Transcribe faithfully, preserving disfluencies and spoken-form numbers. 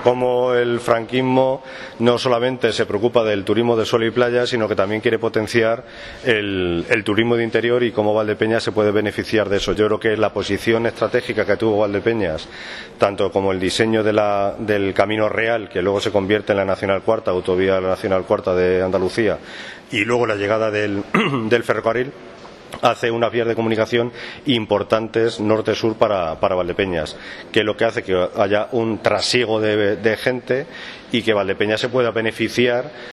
cómo el franquismo no solamente se preocupa del turismo de sol y playa, sino que también quiere potenciar el, el turismo de interior y cómo Valdepeñas se puede beneficiar de eso. Yo creo que la posición estratégica que tuvo Valdepeñas, tanto como el diseño de la, del Camino Real, que luego se convierte en la Nacional Cuarta, autovía Nacional Cuarta de Andalucía, y luego la llegada del, del ferrocarril, hace unas vías de comunicación importantes norte-sur para, para Valdepeñas, que es lo que hace que haya un trasiego de, de gente y que Valdepeñas se pueda beneficiar